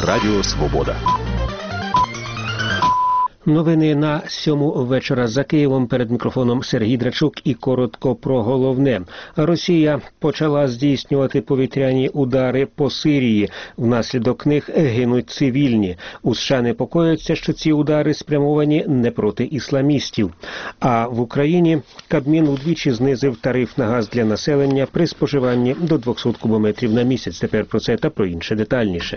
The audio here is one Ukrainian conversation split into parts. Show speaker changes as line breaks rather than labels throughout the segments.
Радіо Свобода.
Новини на 7 вечора за Києвом. Перед мікрофоном Сергій Драчук і коротко про головне. Росія почала здійснювати повітряні удари по Сирії. Внаслідок них гинуть цивільні. У США непокояться, що ці удари спрямовані не проти ісламістів. А в Україні Кабмін удвічі знизив тариф на газ для населення при споживанні до 200 кубометрів на місяць. Тепер про це та про інше детальніше.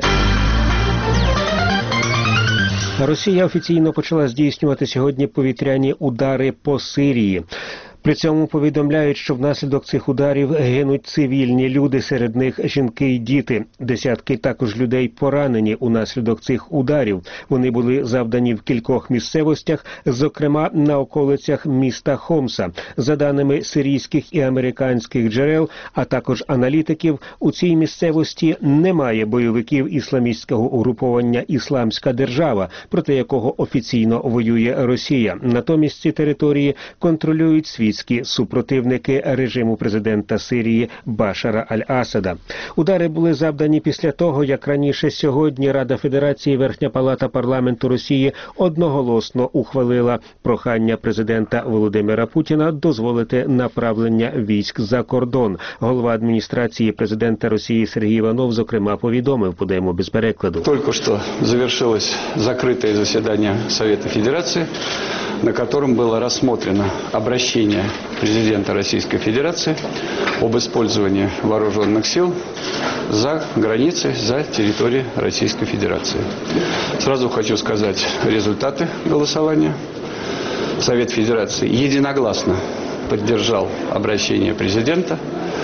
Росія офіційно почала здійснювати сьогодні повітряні удари по Сирії. При цьому повідомляють, що внаслідок цих ударів гинуть цивільні люди, серед них жінки й діти. Десятки також людей поранені унаслідок цих ударів. Вони були завдані в кількох місцевостях, зокрема на околицях міста Хомса. За даними сирійських і американських джерел, а також аналітиків, у цій місцевості немає бойовиків ісламістського угруповання «Ісламська держава», проти якого офіційно воює Росія. Натомість ці території контролюють світські супротивники режиму президента Сирії Башара аль-Асада. Удари були завдані після того, як раніше сьогодні Рада Федерації, Верхня Палата парламенту Росії одноголосно ухвалила прохання президента Володимира Путіна дозволити направлення військ за кордон. Голова адміністрації президента Росії Сергій Іванов, зокрема, повідомив, подаємо без перекладу.
Только что завершилось закрытое заседание Совета Федерации, на котором было рассмотрено обращение президента Российской Федерации об использовании вооруженных сил за границей, за территорией Российской Федерации. Сразу хочу сказать результаты голосования. Совет Федерации единогласно поддержал обращение президента.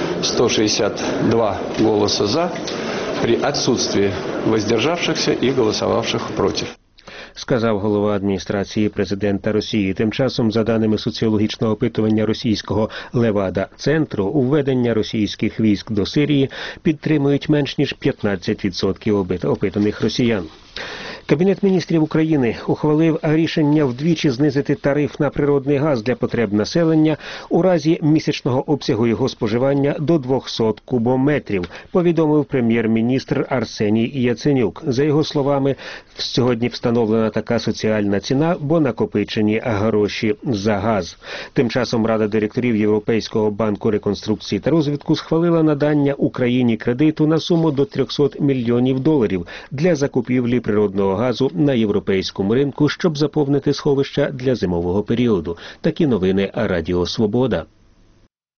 162 голоса «за» при отсутствии воздержавшихся и голосовавших против.
Сказав голова адміністрації президента Росії. Тим часом, за даними соціологічного опитування російського Левада-центру, введення російських військ до Сирії підтримують менш ніж 15% опитаних росіян. Кабінет міністрів України ухвалив рішення вдвічі знизити тариф на природний газ для потреб населення у разі місячного обсягу його споживання до 200 кубометрів, повідомив прем'єр-міністр Арсеній Яценюк. За його словами, сьогодні встановлена така соціальна ціна, бо накопичені гроші за газ. Тим часом Рада директорів Європейського банку реконструкції та розвитку схвалила надання Україні кредиту на суму до $300 мільйонів для закупівлі природного газу на європейському ринку, щоб заповнити сховища для зимового періоду. Такі новини Радіо Свобода.